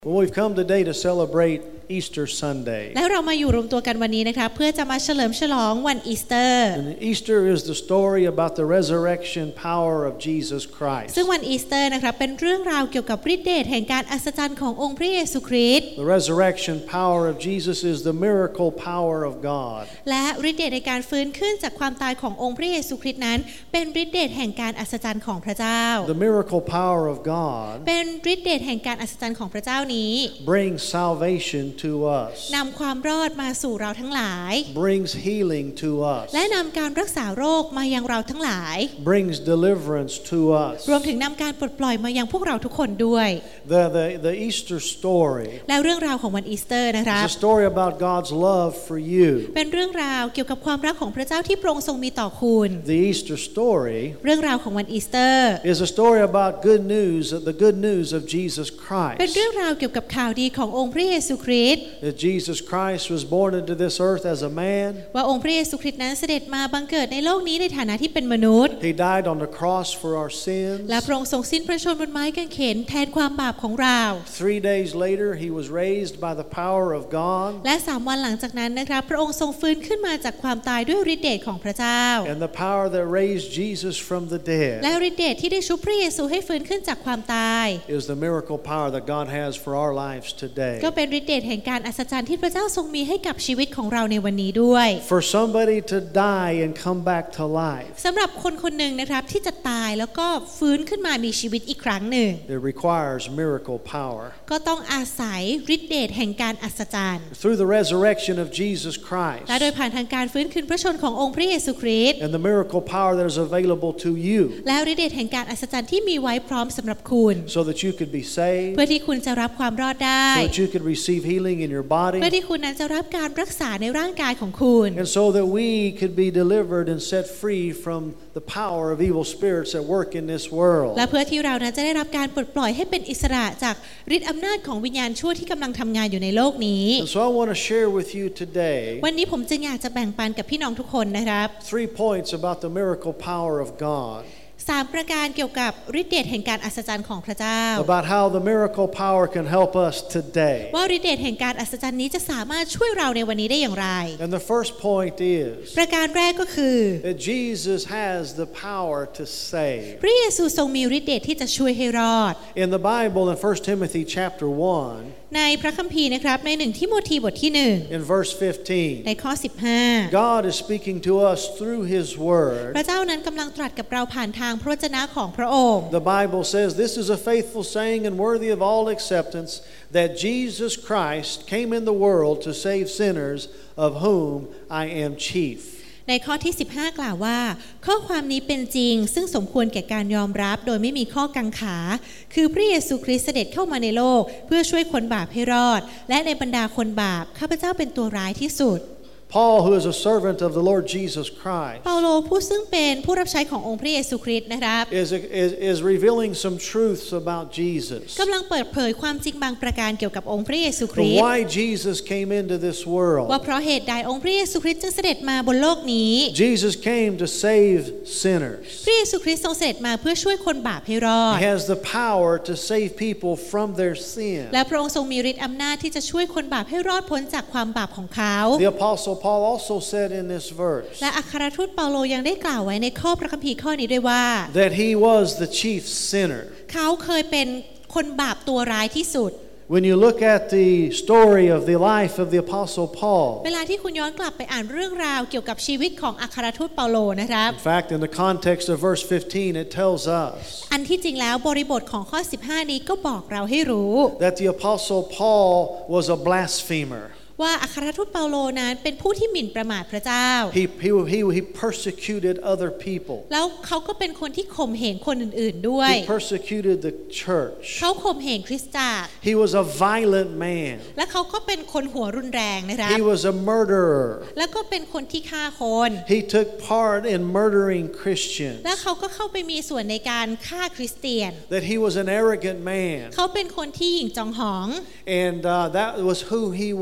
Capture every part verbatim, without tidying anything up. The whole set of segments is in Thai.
Well, we've come today to celebrate Easter Sunday. แล้วเรามาอยู่รวมตัวกันวันนี้นะคะเพื่อจะมาเฉลิมฉลองวันอีสเตอร์ And Easter is the story about the resurrection power of Jesus Christ. ซึ่งวันอีสเตอร์นะคะเป็นเรื่องราวเกี่ยวกับฤทธิ์เดชแห่งการอัศจรรย์ขององค์พระเยซูคริสต์ The resurrection power of Jesus is the miracle power of God. และฤทธิ์เดชในการฟื้นขึ้นจากความตายขององค์พระเยซูคริสต์นั้นเป็นฤทธิ์เดชแห่งการอัศจรรย์ของพระเจ้า The miracle power of God เป็นฤทธิ์เดชแห่งการอัศจรรย์ของพระเจ้านี้ brings salvation to us. นำความรอดมาสู่เราทั้งหลาย brings healing to us. และนำการรักษาโรคมายังเราทั้งหลาย brings deliverance to us. รวมถึงนำการปลดปล่อยมายังพวกเราทุกคนด้วย The the the Easter story แล้วเรื่องราวของวันอีสเตอร์นะคะ is a story about God's love for you. เป็นเรื่องราวเกี่ยวกับความรักของพระเจ้าที่พระองค์ทรงมีต่อคุณ The Easter story เรื่องราวของวันอีสเตอร์ is a story about good news, the good news of Jesus Christ. เป็นเรื่องราวเกี่ยวกับข่าวดีขององค์พระเยซูคริสต์ That Jesus Christ was born into this earth as a man. ว่าองค์พระเยซูคริสต์นั้นเสด็จมาบังเกิดในโลกนี้ในฐานะที่เป็นมนุษย์ He died on the cross for our sins. และพระองค์ทรงสิ้นพระชนม์บนไม้กางเขนแทนความบาปของเรา Three days later, he was raised by the power of God. และสามวันหลังจากนั้นนะคะพระองค์ทรงฟื้นขึ้นมาจากความตายด้วยฤทธิ์เดชของพระเจ้า And the power that raised Jesus from the dead และฤทธิ์เดชที่ได้ชุบพระเยซูให้ฟื้นขึ้นจากความตาย is the miracle power that God has for our lives today. ก็เป็นฤทธิ์เดชแห่งการอัศจรรย์ที่พระเจ้าทรงมีให้กับชีวิตของเราในวันนี้ด้วย For somebody to die and come back to life, สำหรับคนคนหนึ่งนะครับที่จะตายแล้วก็ฟื้นขึ้นมามีชีวิตอีกครั้งหนึ่ง it requires miracle power. ก็ต้องอาศัยฤทธิ์เดชแห่งการอัศจรรย์ Through the resurrection of Jesus Christ และโดยผ่านทางการฟื้นคืนพระชนขององค์พระเยซูคริสต์ and the miracle power that is available to you, แล้วฤทธิ์เดชแห่งการอัศจรรย์ที่มีไว้พร้อมสำหรับคุณ so that you could be saved, เพื่อที่คุณจะรับความรอดได้ so that you could receive healing in your body, เพื่อที่คุณนั้นจะรับการรักษาในร่างกายของคุณ and so that we could be delivered and set free from the power of evil spirits that work in this world. และเพื่อที่เรานั้นจะได้รับการปลดปล่อยให้เป็นอิสระจากฤทธิ์อำนาจของวิญญาณชั่วที่กำลังทำงานอยู่ในโลกนี้ And so I want to share with you today วันนี้ผมจึงอยากจะแบ่งปันกับพี่น้องทุกคนนะครับ three points about the miracle power of God, สามประการเกี่ยวกับฤทธิ์เดชแห่งการอัศจรรย์ของพระเจ้า about how the miracle power can help us today. ว่าฤทธิ์เดชแห่งการอัศจรรย์นี้จะสามารถช่วยเราในวันนี้ได้อย่างไร And the first point is ประการแรกก็คือ that Jesus has the power to save. พระเยซูทรงมีฤทธิ์เดชที่จะช่วยให้รอด In the Bible, in First Timothy chapter one, ในพระคัมภีร์นะครับในหนึ่งทิโมธีบทที่หนึ่ง in verse fifteen, ในข้อสิบห้า God is speaking to us through His พ Word. ระเจ้านั้นกำลังตรัสกับเราผ่านทางพระวจนะของพระองค์ The Bible says, "This is a faithful saying and worthy of all acceptance, that Jesus Christ came in the world to save sinners, of whom I am chief." ในข้อที่สิบห้ากล่าวว่าข้อความนี้เป็นจริงซึ่งสมควรแก่การยอมรับโดยไม่มีข้อกังขาคือพระเยซูคริสต์เสด็จเข้ามาในโลกเพื่อช่วยคนบาปให้รอดและในบรรดาคนบาปข้าพเจ้าเป็นตัวร้ายที่สุด Paul, who is a servant of the Lord Jesus Christ, เปาโลผู้ซึ่งเป็นผู้รับใช้ขององค์พระเยซูคริสต์นะครับ is, is, is revealing some truths about Jesus. กำลังเปิดเผยความจริงบางประการเกี่ยวกับองค์พระเยซูคริสต์ Why Jesus came into this world. ว่าเพราะเหตุใดองค์พระเยซูคริสต์จึงเสด็จมาบนโลกนี้ Jesus came to save sinners. พระเยซูคริสต์ทรงเสด็จมาเพื่อช่วยคนบาปให้รอด He has the power to save people from their sin. และพระองค์ทรงมีฤทธิ์อำนาจที่จะช่วยคนบาปให้รอดพ้นจากความบาปของเขา The Apostle Paul also said in this verse และอัครทูตเปาโลยังได้กล่าวไว้ในข้อพระคัมภีร์ข้อนี้ด้วยว่า that he was the chief sinner. เขาเคยเป็นคนบาปตัวร้ายที่สุด When you look at the story of the life of the Apostle Paul, เวลาที่คุณย้อนกลับไปอ่านเรื่องราวเกี่ยวกับชีวิตของอัครทูตเปาโลนะครับ in fact, in the context of verse fifteen, it tells us อันที่จริงแล้วบริบทของข้อสิบห้านี้ก็บอกเราให้รู้ that the Apostle Paul was a blasphemer. ว่าอัครทูตเปาโลนั้นเป็นผู้ที่หมิ่นประมาทพระเจ้า He, he, he, he persecuted other people. แล้วเขาก็เป็นคนที่ข่มเหงคนอื่นๆด้วย He persecuted the church. เขาข่มเหงคริสตจักร He was a violent man. และเขาก็เป็นคนหัวรุนแรงนะครับ He was a murderer. แล้วก็เป็นคนที่ฆ่าคน He took part in murdering Christians. และเขาก็เข้าไปมีส่วนในการฆ่าคริสเตียน That he was an arrogant man. เขาเป็นคนที่หยิ่งจองหอง And uh, that was who he was.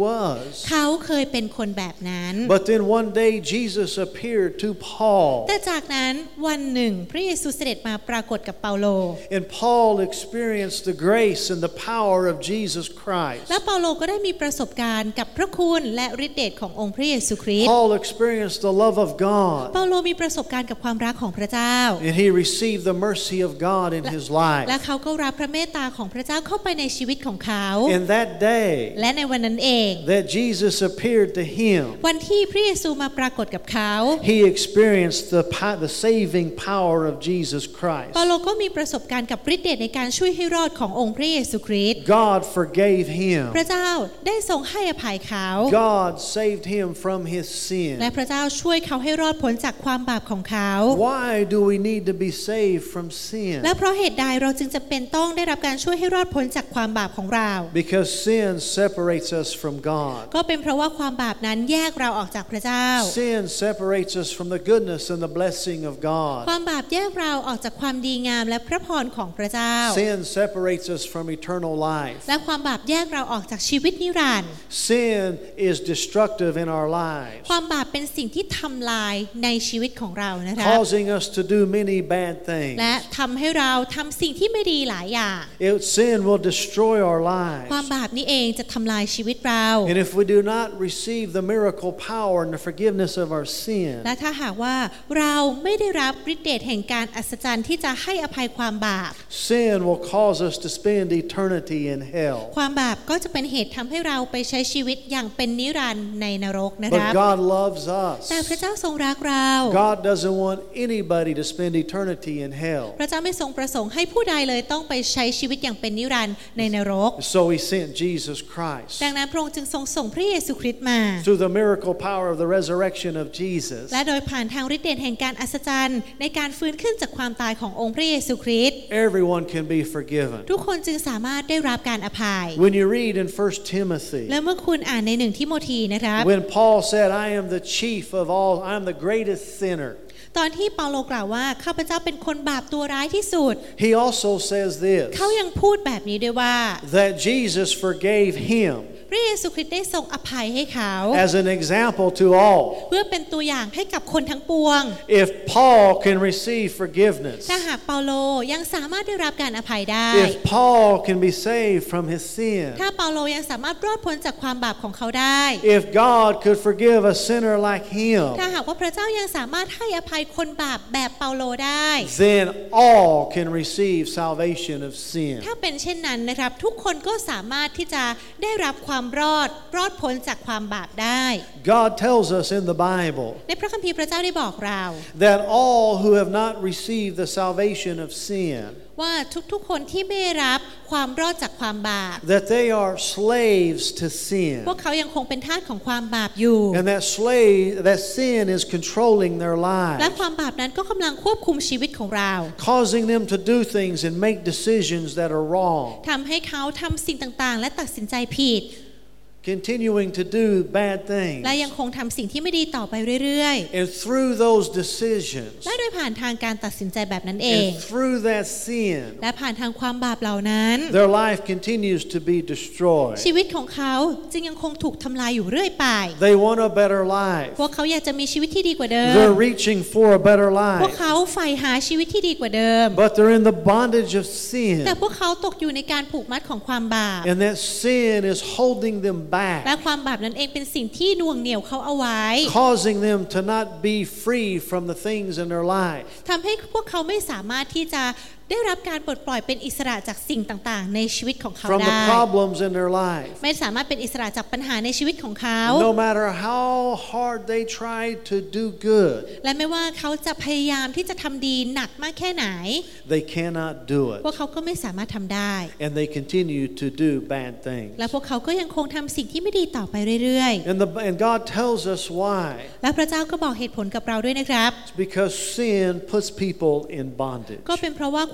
เขาเคยเป็นคนแบบนั้น But then one day Jesus appeared to Paul. แต่จากนั้นวันหนึ่งพระเยซูเสด็จมาปรากฏกับเปาโล And Paul experienced the grace and the power of Jesus Christ. และเปาโลก็ได้มีประสบการณ์กับพระคุณและฤทธิ์เดชขององค์พระเยซูคริสต์ Paul experienced the love of God. เปาโลมีประสบการณ์กับความรักของพระเจ้า And he received the mercy of God in his life. และเขาก็รับพระเมตตาของพระเจ้าเข้าไปในชีวิตของเขา And that day และในวันนั้นเอง that Jesus appeared to him, วันที่พระเยซูมาปรากฏกับเขา he experienced the the saving power of Jesus Christ. เปาโลก็มีประสบการณ์กับฤทธิ์เดชในการช่วยให้รอดขององค์พระเยซูคริสต์ God forgave him. พระเจ้าได้ทรงให้อภัยเขา God saved him from his sin. และพระเจ้าช่วยเขาให้รอดพ้นจากความบาปของเขา Why do we need to be saved from sin? และเพราะเหตุใดเราจึงจะเป็นต้องได้รับการช่วยให้รอดพ้นจากความบาปของเรา Because sin separates us from God. ก็เป็นเพราะว่าความบาปนั้นแยกเราออกจากพระเจ้า Sin separates us from the goodness and the blessing of God. ความบาปแยกเราออกจากความดีงามและพระพรของพระเจ้า Sin separates us from eternal life. และความบาปแยกเราออกจากชีวิตนิรันดร์ Sin is destructive in our lives, ความบาปเป็นสิ่งที่ทำลายในชีวิตของเรานะคะ causing us to do many bad things. และทำให้เราทำสิ่งที่ไม่ดีหลายอย่าง It, sin will destroy our lives. ความบาปนี้เองจะทำลายชีวิตเรา And if we do not receive the miracle power and the forgiveness of our sin, และถ้าหากว่าเราไม่ได้รับฤทธิ์เดชแห่งการอัศจรรย์ที่จะให้อภัยความบาป sin will cause us to spend eternity in hell. ความบาปก็จะเป็นเหตุทำให้เราไปใช้ชีวิตอย่างเป็นนิรันดร์ในนรกนะครับ But God loves us. แต่พระเจ้าทรงรักเรา God doesn't want anybody to spend eternity in hell. พระเจ้าไม่ทรงประสงค์ให้ผู้ใดเลยต้องไปใช้ชีวิตอย่างเป็นนิรันดร์ในนรก So he sent Jesus Christ. ดังนั้นพระองค์จึงทรงส่งพระเยซูคริสต์มา Through the miracle power of the resurrection of Jesus, และโดยผ่านทางฤทธิ์เดชแห่งการอัศจรรย์ในการฟื้นขึ้นจากความตายขององค์พระเยซูคริสต์ everyone can be forgiven. ทุกคนจึงสามารถได้รับการอภัย When you read in First Timothy, และเมื่อคุณอ่านในหนึ่งทิโมธีนะครับ when Paul said, I am the chief of all, I am the greatest sinner, ตอนที่เปาโลกล่าวว่าข้าพเจ้าเป็นคนบาปตัวร้ายที่สุด he also says this, เขายังพูดแบบนี้ด้วยว่า that Jesus forgave him พระเยซูคริสต์ได้ทรงอภัยให้เขา as an example to all. เพื่อเป็นตัวอย่างให้กับคนทั้งปวง If Paul can receive forgiveness, ถ้าหากเปาโลยังสามารถได้รับการอภัยได้ if Paul can be saved from his sin, ถ้าเปาโลยังสามารถรอดพ้นจากความบาปของเขาได้ if God could forgive a sinner like him, ถ้าหากว่าพระเจ้ายังสามารถให้อภัยคนบาปแบบเปาโลได้ then all can receive salvation of sin. ถ้าเป็นเช่นนั้นนะครับทุกคนก็สามารถที่จะได้รับความรอดรอดพ้นจากความบาปได้ God tells us in the Bible ในพระคัมภีร์พระเจ้าได้บอกเรา that all who have not received the salvation of sin, ว่าทุกๆคนที่ไม่ได้รับความรอดจากความบาป that they are slaves to sin, พวกเขายังคงเป็นทาสของความบาปอยู่ and that slave that sin is controlling their และ lives, ความบาปนั้นก็กำลังควบคุมชีวิตของเรา causing them to do things and make decisions that are wrong, ทำให้เขาทำสิ่งต่างๆและตัดสินใจผิด continuing to do bad และ things. ยังคงทำสิ่งที่ไม่ดีต่อไปเรื่อย And through those decisions, ๆและโดยผ่านทางการตัดสินใจแบบนั้นเอง and through that sin, และผ่านทางความบาปเหล่านั้น their life continues to be destroyed. ชีวิตของเขาจึงยังคงถูกทำลายอยู่เรื่อยไป They want a better life. พวกเขาอยากจะมีชีวิตที่ดีกว่าเดิม They're reaching for a better พวก life, เขาใฝ่หาชีวิตที่ดีกว่าเดิม but they're in the bondage of sin, แต่พวกเขาตกอยู่ในการผูกมัดของความบาป and that sin is holding them และ back, ความบาปนั้นเองเป็นสิ่งที่น่วงเหนี่ยวเขาเอาไว้ causing them to not be free from the things in their life. ทำให้พวกเขาไม่สามารถที่จะได้รับการปลดปล่อยเป็นอิสระจากสิ่งต่างๆในชีวิตของเขา From ได้ the problems in their life. ไม่สามารถเป็นอิสระจากปัญหาในชีวิตของเขา No matter how hard they try to do good, และไม่ว่าเขาจะพยายามที่จะทำดีหนักมากแค่ไหน they cannot do พวก it, เขาก็ไม่สามารถทำได้ and they continue to do bad things. และพวกเขาก็ยังคงทำสิ่งที่ไม่ดีต่อไปเรื่อย And, the, and God tells us why. ๆ และพระเจ้าก็บอกเหตุผลกับเราด้วยนะครับ It's because sin puts people in bondage. ก็เป็นเพราะว่า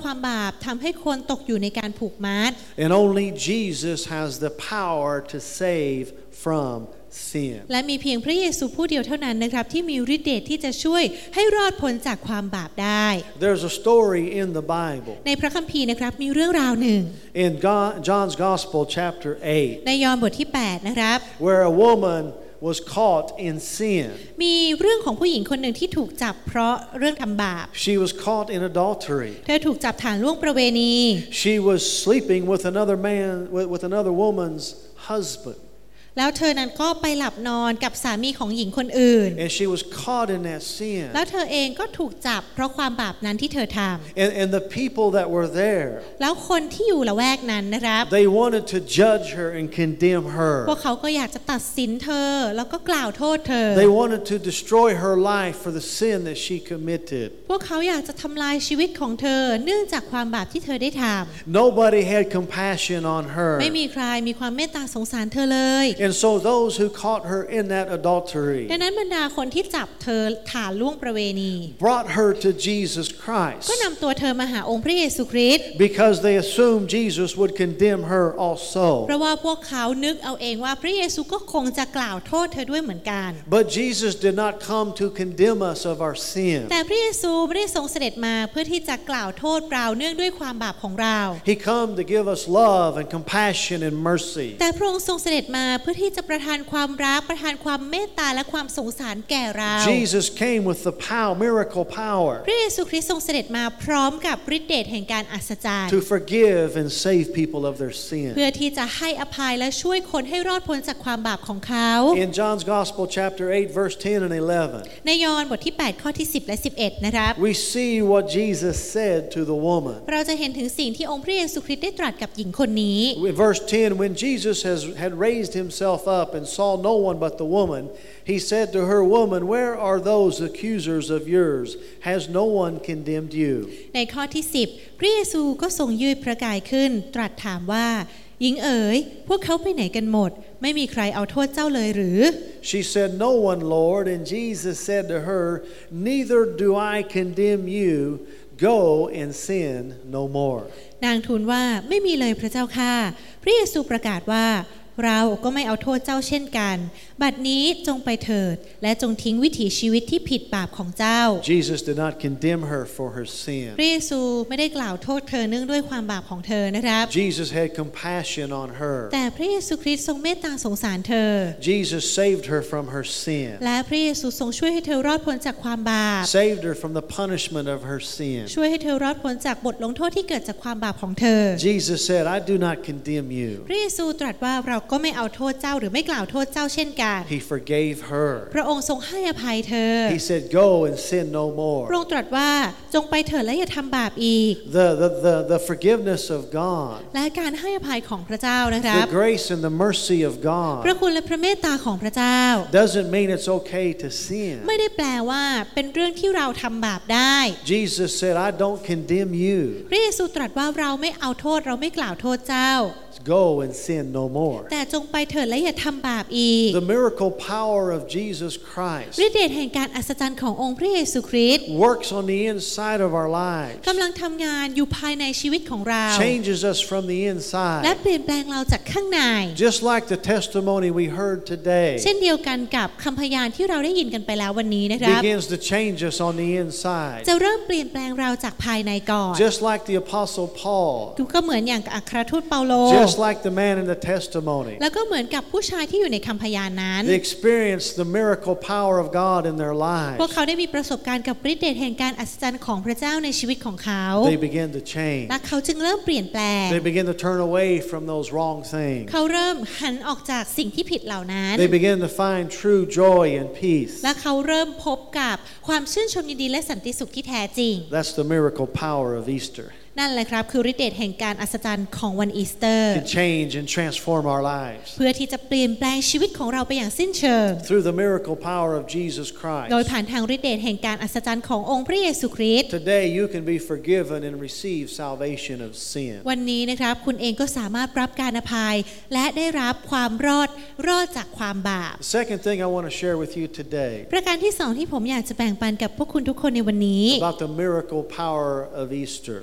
ความบาปทำให้คนตกอยู่ในการผูกมัด And only Jesus has the power to save from sin. และมีเพียงพระเยซูผู้เดียวเท่านั้นนะครับที่มีฤทธิ์เดชที่จะช่วยให้รอดพ้นจากความบาปได้ There's a story in the Bible. ในพระคัมภีร์นะครับมีเรื่องราวหนึ่ง In God, John's Gospel, chapter eight, ในยอห์นบทที่แปดนะครับ where a woman was caught in sin. มีเรื่องของผู้หญิงคนหนึ่งที่ถูกจับเพราะเรื่องทำบาป She was caught in adultery. เธอถูกจับฐานล่วงประเวณี She was sleeping with another man, with, with another woman's husband. แล้วเธอนั้นก็ไปหลับนอนกับสามีของหญิงคนอื่น And she was caught in that sin. แล้วเธอเองก็ถูกจับเพราะความบาปนั้นที่เธอทำ And, and the people that were there, แล้วคนที่อยู่ละแวกนั้นนะครับ they wanted to judge her and condemn พวก her. เขาก็อยากจะตัดสินเธอแล้วก็กล่าวโทษเธอ They wanted to destroy her life for the sin that she committed. พวกเขาอยากจะทำลายชีวิตของเธอเนื่องจากความบาปที่เธอได้ทำ Nobody had compassion on her. ไม่มีใครมีความเมตตาสงสารเธอเลย And so those who caught her in that adultery ดังนั้นบรรดาคนที่จับเธอฐานล่วงประเวณี brought her to Jesus Christ ก็นำตัวเธอมาหาองค์พระเยซูคริสต์ because they assumed Jesus would condemn her เพ also. ราะว่าพวกเขานึกเอาเองว่าพระเยซูก็คงจะกล่าวโทษเธอด้วยเหมือนกัน But Jesus did not come to condemn us of our sin. แต่พระเยซูไม่ได้ทรงเสด็จมาเพื่อที่จะกล่าวโทษเราเนื่องด้วยความบาปของเรา He came to give us love and compassion and mercy. แต่พระองค์ทรงเสด็จมาเพื่อที่จะประทานความรักประทานความเมตตาและความสงสารแก่เรา Jesus came with the power, miracle power พระเยซูคริสต์ทรงเสด็จมาพร้อมกับฤทธิ์เดชแห่งการอัศจรรย์ to forgive and save people of their เพื่อ sin. ที่จะให้อภัยและช่วยคนให้รอดพ้นจากความบาปของเขา In John's Gospel, chapter eight, verse ten and eleven, ในยอห์นบทที่แปดข้อที่สิบและสิบเอ็ดนะครับ we see what Jesus said to the woman. เราจะเห็นถึงสิ่งที่องค์พระเยซูคริสต์ได้ตรัสกับหญิงคนนี้ In verse ten, when Jesus has, had raised himself up and saw no one but the woman, he said to her, Woman, where are those accusers of yours? Has no one condemned you? ในข้อที่สิบพระเยซูก็ทรงยืดพระกายขึ้นตรัสถามว่าหญิงเอ๋ยพวกเขาไปไหนกันหมดไม่มีใครเอาโทษเจ้าเลยหรือ She said, No one, Lord. And Jesus said to her, Neither do I condemn you. Go and sin no more. นางทูลว่าไม่มีเลยพระเจ้าค่ะพระเยซูประกาศว่าเราก็ไม่เอาโทษเจ้าเช่นกันบัดนี้จงไปเถิดและจงทิ้งวิถีชีวิตที่ผิดบาปของเจ้า Jesus did not condemn her for her sin. พระเยซูไม่ได้กล่าวโทษเธอเนื่องด้วยความบาปของเธอนะครับ Jesus had compassion on her. แต่พระเยซูคริสต์ทรงเมตตาสงสารเธอ Jesus saved her from her sin. และพระเยซูทรงช่วยให้เธอรอดพ้นจากความบาป Saved her from the punishment of her sin. ช่วยให้เธอรอดพ้นจากบทลงโทษที่เกิดจากความบาปของเธอ Jesus said, I do not condemn you. พระเยซูตรัสว่าเราก็ไม่เอาโทษเจ้าหรือไม่กล่าวโทษเจ้าเช่นกัน He forgave her. พระองค์ทรงให้อภัยเธอ He said, Go and sin no พระ more. องค์ตรัสว่าจงไปเถิดและอย่าทำบาปอีก The, the, the, the forgiveness of God, และการให้อภัยของพระเจ้านะครับ the grace and the mercy of พระ God คุณและพระเมตตาของพระเจ้า doesn't mean it's okay to sin. ไม่ได้แปลว่าเป็นเรื่องที่เราทำบาปได้ Jesus said, I don't condemn you. พระเยซูตรัสว่าเราไม่เอาโทษเราไม่กล่าวโทษเจ้า Go and sin no more. แต่จงไปเถิดและอย่าทำบาปอีก The miracle power of Jesus Christ ฤทธิ์เดชแห่งการอัศจรรย์ขององค์พระเยซูคริสต์ works on the inside of our lives, กำลังทำงานอยู่ภายในชีวิตของเรา changes us from the และ inside. เปลี่ยนแปลงเราจากข้างใน Just like the testimony we heard today เช่นเดียวกันกับคำพยานที่เราได้ยินกันไปแล้ววันนี้นะครับ begins to change us on the inside. จะเริ่มเปลี่ยนแปลงเราจากภายในก่อน Just like the Apostle Paul, ก็เหมือนอย่างอัครทูตเปาโล just like the man in the testimony. แล้วก็เหมือนกับผู้ชายที่อยู่ในคำพยานนั้น They experienced the miracle power of God in their พวก lives. เขาได้มีประสบการณ์กับฤทธิ์เดชแห่งการอัศจรรย์ของพระเจ้าในชีวิตของเขา They began to change. และเขาจึงเริ่มเปลี่ยนแปลง They began to turn away from those wrong things. เขาเริ่มหันออกจากสิ่งที่ผิดเหล่านั้น They began to find true joy and peace. และเขาเริ่มพบกับความชื่นชมยินดีและสันติสุขที่แท้จริง That's the miracle power of Easter. นั่นแหละครับคือฤทธิ์เดชแห่งการอัศจรรย์ของวันอีสเตอร์ To change and transform our lives. เพื่อที่จะเปลี่ยนแปลงชีวิตของเราไปอย่างสิ้นเชิง Through the miracle power of Jesus โดย Christ. ผ่านทางฤทธิ์เดชแห่งการอัศจรรย์ขององค์พระเยซูคริสต์ Today you can be forgiven and receive salvation of sin. วันนี้นะครับคุณเองก็สามารถรับการอภัยและได้รับความรอดรอดจากความบาป The second thing I want to share with you today ประการที่สองที่ผมอยากจะแบ่งปันกับพวกคุณทุกคนในวันนี้ about the miracle power of Easter. เกี่ยวกับ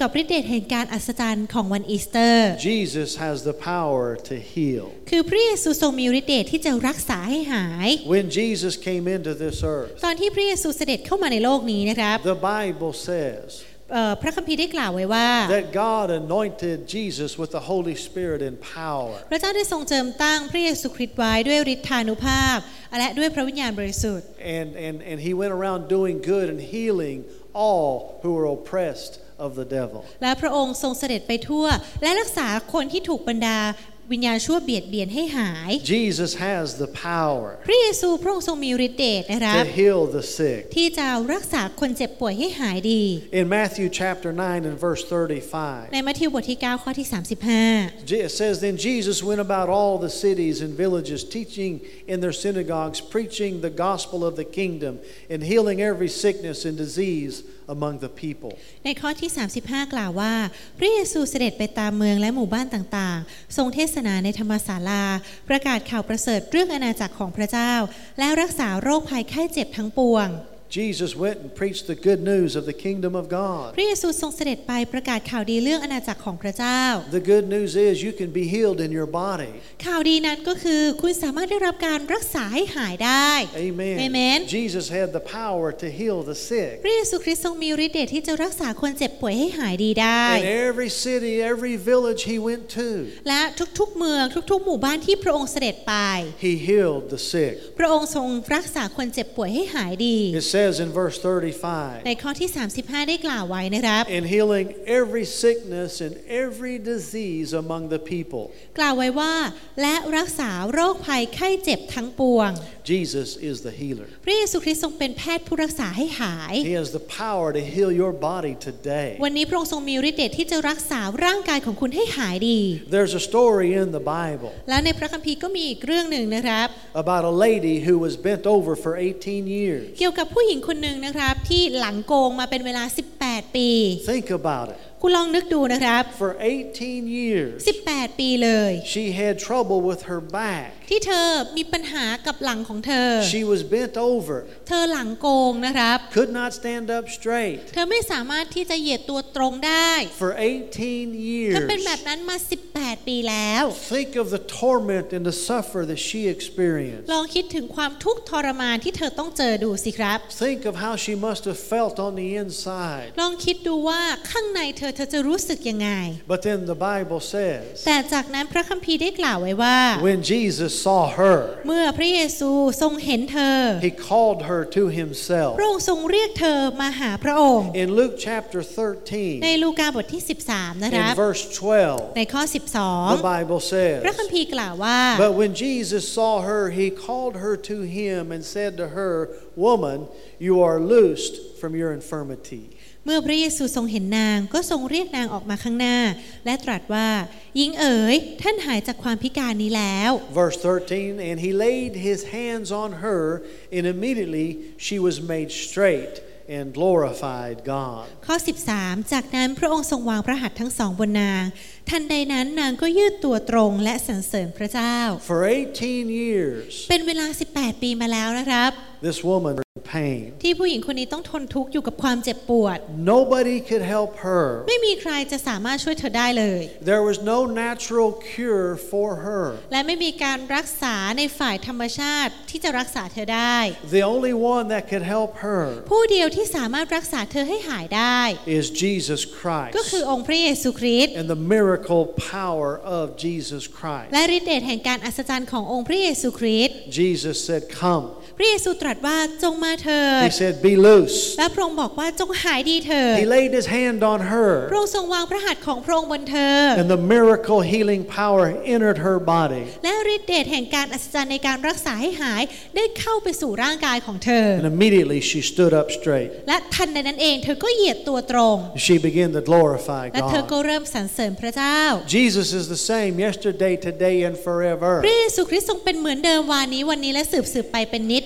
กับฤทธิ์เดชแห่งการอัศจรรย์ของวันอีสเตอร์ Jesus has the power to heal. คือพระเยซูทรงมีฤทธิ์เดชที่จะรักษาให้หาย When Jesus came into this earth, ตอนที่พระเยซูเสด็จเข้ามาในโลกนี้นะครับ the Bible says พระคัมภีร์ได้กล่าวไว้ว่า that God anointed Jesus with the Holy Spirit and power. พระเจ้าได้ทรงเจิมตั้งพระเยซูคริสต์ไว้ด้วยฤทธานุภาพและด้วยพระวิญญาณบริสุทธิ์ And and and he went around doing good and healing all who were oppressed of the devil. และพระองค์ทรงเสด็จไปทั่วและรักษาคนที่ถูกบรรดาวิญญาณชั่วเบียดเบียนให้หาย Jesus has the power พระเยซูพระองค์ทรงมีฤทธิ์เดชนะครับ to heal the sick. ที่จะรักษาคนเจ็บป่วยให้หายดี In Matthew chapter nine and verse thirty-five, ในมัทธิวบทที่เก้าข้อที่สามสิบห้า it says, Then Jesus went about all the cities and villages, teaching in their synagogues, preaching the gospel of the kingdom, and healing every sickness and disease among the people. ในข้อที่สามสิบห้ากล่าวว่าพระเยซูเสด็จไปตามเมืองและหมู่บ้านต่างๆทรงเทศนาในธรรมศาลาประกาศข่าวประเสริฐเรื่องอาณาจักรของพระเจ้าและรักษาโรคภัยไข้เจ็บทั้งปวง Jesus went and preached the good news of the kingdom of God. พระเยซูทรงเสด็จไปประกาศข่าวดีเรื่องอาณาจักรของพระเจ้า The good news is you can be healed in your body. ข่าวดีนั้นก็คือคุณสามารถได้รับการรักษาให้หายได้ Amen. Amen. Jesus had the power to heal the sick. พระเยซูคริสต์ทรงมีฤทธิ์เดชที่จะรักษาคนเจ็บป่วยให้หายดีได้ In every city, every village he went to, และทุกๆเมืองทุกๆหมู่บ้านที่พระองค์เสด็จไป he healed the sick. พระองค์ทรงรักษาคนเจ็บป่วยให้หายดี It says in verse thirty-five, ในข้อที่สามสิบห้าได้กล่าวไว้นะครับ in healing every sickness and every disease among the people. กล่าวไว้ว่าและรักษาโรคภัยไข้เจ็บทั้งปวง Jesus is the healer. พระเยซูคริสต์ทรงเป็นแพทย์ผู้รักษาให้หาย He has the power to heal your body today. วันนี้พระองค์ทรงมีฤทธิ์เดชที่จะรักษาร่างกายของคุณให้หายดี There's a story in the Bible แล้วในพระคัมภีร์ก็มีอีกเรื่องหนึ่งนะครับ about a lady who was bent over for eighteen years. เกี่ยวกับผู้หญิงคนหนึ่งนะครับที่หลังโกงมาเป็นเวลาสิบแปดปี Think about it. คุณลองนึกดูนะครับ For eighteen years, สิบแปดปีเลย she had trouble with her back. ที่เธอมีปัญหากับหลังของเธอ She was bent over. เธอหลังโกงนะครับ Could not stand up straight. เธอไม่สามารถที่จะเหยียดตัวตรงได้ For eighteen เธอเป็น years. แบบนั้นมาสิบแปดปีแล้ว Think of the torment and the suffer that she experienced. ลองคิดถึงความทุกข์ทรมานที่เธอต้องเจอดูสิครับ Think of how she must have felt on the inside. ลองคิดดูว่าข้างในเธอเธอจะรู้สึกยังไง But then the Bible says, แต่จากนั้นพระคัมภีร์ได้กล่าวไว้ว่า when Jesus saw her, เมื่อพระเยซูทรงเห็นเธอ he called her to himself. พระองค์ทรงเรียกเธอมาหาพระองค์ In Luke chapter ใน thirteen, ลูกาบทที่สิบสามนะครับ in verse twelve, ในข้อสิบสอง the Bible says, พระคัมภีร์กล่าวว่า But when Jesus saw her, he called her to him and said to her, Woman, you are loosed from your infirmity. เมื่อพระเยซูทรงเห็นนางก็ทรงเรียกนางออกมาข้างหน้าและตรัสว่าหญิงเอ๋ยท่านหายจากความพิการนี้แล้ว Verse thirteen, and he laid his hands on her, and immediately she was made straight and glorified God. ข้อสิบสามจากนั้นพระองค์ทรงวางพระหัตถ์ทั้งสองบนนางทันใดนั้นนางก็ยืดตัวตรงและสรรเสริญพระเจ้า For eighteen years, เป็นเวลาสิบแปดปีมาแล้วนะครับ this woman was in pain. ที่ผู้หญิงคนนี้ต้องทนทุกข์อยู่กับความเจ็บปวด Nobody could help her. ไม่มีใครจะสามารถช่วยเธอได้เลย There was no natural cure for her. และไม่มีการรักษาในฝ่ายธรรมชาติที่จะรักษาเธอได้ The only one that could help her ผู้เดียวที่สามารถรักษาเธอให้หายได้ is Jesus ก็คือ Christ องค์พระเยซูคริสต์ and the miracle power of Jesus Christ. และฤทธิ์เดชแห่งการอัศจรรย์ขององค์พระเยซูคริสต์ Jesus said, Come. พระเยซูตรัสว่าจงมาเถิด He said, Be loose. และพระองค์บอกว่าจงหายดีเถิด He laid his hand on พระ her, องค์ทรงวางพระหัตถ์ของพระองค์บนเธอ and the miracle healing power entered her body. และฤทธิ์เดชแห่งการอัศจรรย์ในการรักษาให้หายได้เข้าไปสู่ร่างกายของเธอ And immediately she stood up straight. และทันใดนั้นเองเธอก็เหยียดตัวตรง She began to glorify และเธอก็ God. เริ่มสรรเสริญพระเจ้า Jesus is the same yesterday, today, and พ forever. ระเยซูคริสต์ทรงเป็นเหมือนเดิมวานนี้วันนี้และสืบสืบไปเป็นนิจ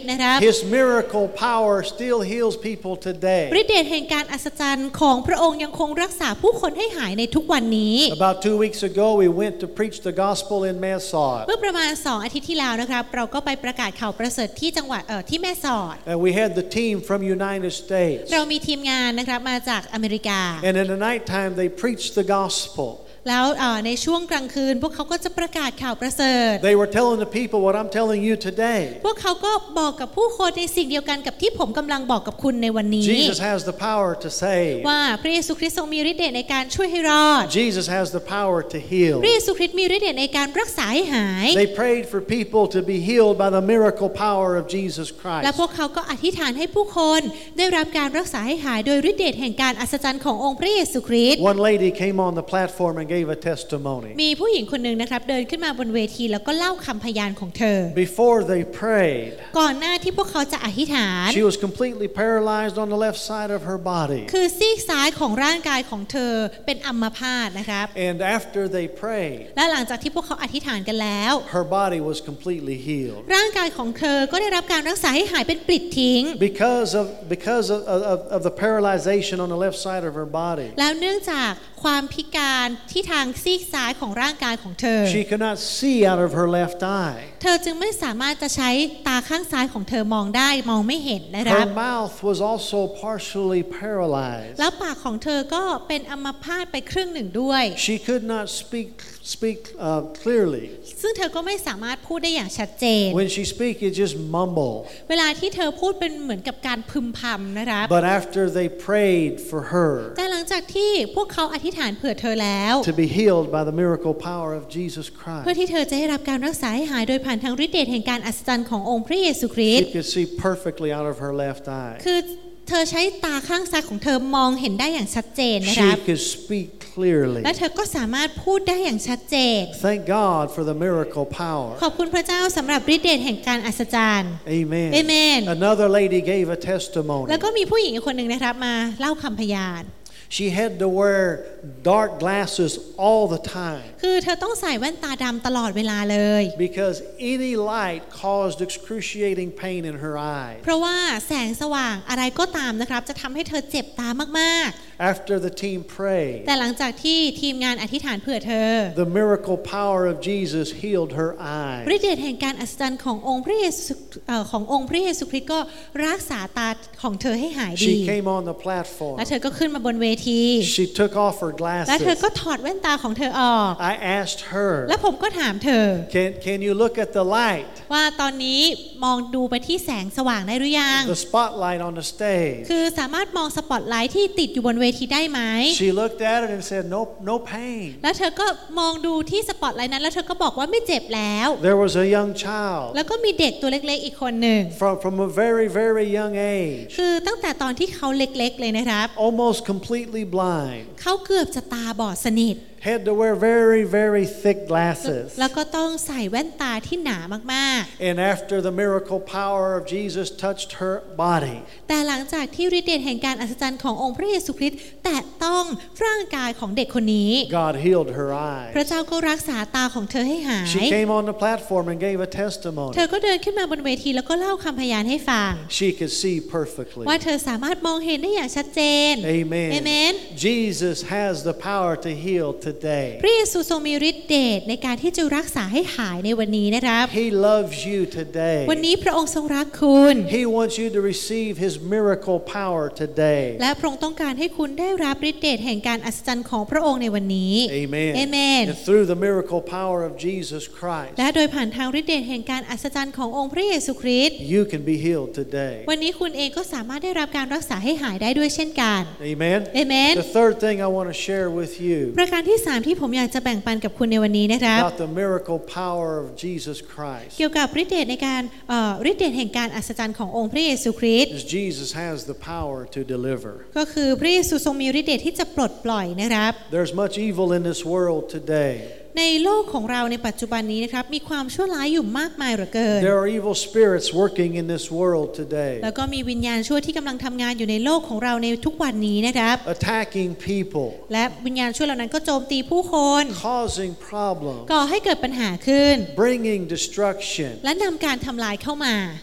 ธิ์นะครับ His miracle power still heals people today. ฤทธิ์เดชแห่งการอัศจรรย์ของพระองค์ยังคงรักษาผู้คนให้หายในทุกวันนี้ About two weeks ago, we went to preach the gospel in Mesod. เมื่อประมาณสองอาทิตย์ที่แล้วนะครับเราก็ไปประกาศข่าวประเสริฐที่จังหวัดเอ่อที่แม่สอด And we had the team from United States. เรามีทีมงานนะครับมาจากอเมริกา And in the nighttime, they preached the gospel. แล้วในช่วงกลางคืนพวกเขาก็จะประกาศข่าวประเสริฐ They were telling the people what I'm telling you today. พวกเขาก็บอกกับผู้คนในสิ่งเดียวกันกับที่ผมกำลังบอกกับคุณในวันนี้ Jesus has the power to save. ว่าพระเยซูคริสต์ทรงมีฤทธิ์เดชในการช่วยให้รอด Jesus has the power to heal. พระเยซูคริสต์มีฤทธิ์เดชในการรักษาให้หาย They prayed for people to be healed by the miracle power of Jesus และ Christ. พวกเขาก็อธิษฐานให้ผู้คนได้รับการรักษาให้หายโดยฤทธิ์เดชแห่งการอัศจรรย์ขององค์พระเยซูคริสต์ One lady came on the platform and gave a testimony. มีผู้หญิงคนหนึ่งนะครับเดินขึ้นมาบนเวทีแล้วก็เล่าคำพยานของเธอ Before they prayed, ก่อนหน้าที่พวกเขาจะอธิษฐาน she was completely paralyzed on the left side of her body. คือซีกซ้ายของร่างกายของเธอเป็นอัมพาตนะครับ And after they prayed, และหลังจากที่พวกเขาอธิษฐานกันแล้ว her body was completely healed. ร่างกายของเธอก็ได้รับการรักษาให้หายเป็นปลิดทิ้ง Because of because of, of, of the paralyzation on the left side of her body, แล้วเนื่องจากความพิการที่ทางซีกซ้ายของร่างกายของเธอ she could not see out of her left eye. เธอจึงไม่สามารถจะใช้ตาข้างซ้ายของเธอมองได้มองไม่เห็นนะครับ Her mouth was also partially paralyzed. แล้วปากของเธอก็เป็นอัมพาตไปครึ่งหนึ่งด้วย She could not speak speak uh, clearly. ซึ่งเธอก็ไม่สามารถพูดได้อย่างชัดเจน When she speak, it just mumble. เวลาที่เธอพูดเป็นเหมือนกับการพึมพำนะครับ But after they prayed for her แต่หลังจากที่พวกเขาอธิษฐานเผื่อเธอแล้ว to be healed by the miracle power of Jesus เพื่อ Christ, ที่เธอจะได้รับการรักษาให้หายโดยผ่านทางฤทธิ์เดชแห่งการอัศจรรย์ขององค์พระเยซูคริส she ต์ could see perfectly out of her left eye. คือเธอใช้ตาข้างซ้ายของเธอมองเห็นได้อย่างชัดเจนนะครับ She could speak clearly. และเธอก็สามารถพูดได้อย่างชัดเจน Thank God for the miracle power. ขอบคุณพระเจ้าสำหรับฤทธิ์เดชแห่งการอัศจรรย์ Amen. Amen. Another lady gave a testimony. แล้วก็มีผู้หญิงอีกคนหนึ่งนะครับมาเล่าคำพยาน She had to wear dark glasses all the time คือเธอต้องใส่แว่นตาดำตลอดเวลาเลย because any light caused excruciating pain in her eyes. เพราะว่าแสงสว่างอะไรก็ตามนะครับจะทำให้เธอเจ็บตามาก After the team prayed, ๆแต่หลังจากที่ทีมงานอธิษฐานเผื่อเธอ the miracle power of Jesus healed her eyes. ฤทธิ์เดชแห่งการอัศจรรย์ขององค์พระเยซูเอ่อขององค์พระเยซูคริสต์ก็รักษาตาของเธอให้หายดี She came on the platform. และเธอก็ขึ้นมาบนเวที She took off her และเธอ glasses. ก็ถอดแว่นตาของเธอออก I asked her, และผมก็ถามเธอ can, can you look at the light, ว่าตอนนี้มองดูไปที่แสงสว่างได้หรือยัง the spotlight on the stage? คือสามารถมองสปอตไลท์ที่ติดอยู่บนเวทีได้ไหม She looked at it and said, no, no pain. แล้วเธอก็มองดูที่สปอตไลท์นั้นแล้วเธอก็บอกว่าไม่เจ็บแล้ว There was a young child แล้วก็มีเด็กตัวเล็กๆอีกคนหนึ่ง from, from a very, very young age, คือตั้งแต่ตอนที่เขาเล็กๆเลยนะครับ almost completely blind, เขาเกือบจะตาบอดสนิท had to wear very, very thick glasses. แล้วก็ต้องใส่แว่นตาที่หนามาก And after the miracle power of Jesus touched her body, ๆแต่หลังจากที่ฤทธิ์เดชแห่งการอัศจรรย์ขององค์พระเยซูคริสต์แตะต้องร่างกายของเด็กคนนี้ God healed her พระ eyes. เจ้าก็รักษาตาของเธอให้หาย She came on the platform and gave a testimony. เธอก็เดินขึ้นมาบนเวทีแล้วก็เล่าคำพยานให้ฟัง She could see perfectly. ว่าเธอสามารถมองเห็นได้อย่างชัดเจน Amen. Amen. Jesus has the power to heal today. พระเยซูทรงมีฤทธิ์เดชในการที่จะรักษาให้หายในวันนี้นะครับ He loves you วัน today. นี้พระองค์ทรงรักคุณ He wants you to receive His miracle power today. และพระองค์ต้องการให้คุณได้รับฤทธิ์เดชแห่งการอัศจรรย์ของพระองค์ในวันนี้ Amen. Amen. And through the miracle power of Jesus Christ, และโดยผ่านทางฤทธิ์เดชแห่งการอัศจรรย์ขององค์พระเยซูคริสต์ you can be healed today. วันนี้คุณเองก็สามารถได้รับการรักษาให้หายได้ด้วยเช่นกัน Amen. Amen. The third thing I want to share with you ประการที่สามที่ผมอยากจะแบ่งปันกับคุณในวันนี้นะครับ about the miracle power of Jesus Christ เกี่ยวกับฤทธิ์เดชในการเอ่อฤทธิ์เดชแห่งการอัศจรรย์ขององค์พระเยซูคริสต์ is Jesus has the power to deliver. ก็คือพระเยซูทรงมีฤทธิ์เดชที่จะปลดปล่อยนะครับ There's much evil in this world today. ในโลกของเราในปัจจุบันนี้นะครับมีความชั่วร้ายอยู่มากมายเหลือเกิน There are evil spirits working in this world today, แล้วก็มีวิญญาณชั่วที่กำลังทำงานอยู่ในโลกของเราในทุกวันนี้นะครับ attacking people, และวิญญาณชั่วเหล่านั้นก็โจมตีผู้คน causing problems, ก่อให้เกิดปัญหาขึ้น bringing destruction. และนำการทำลายเข้ามา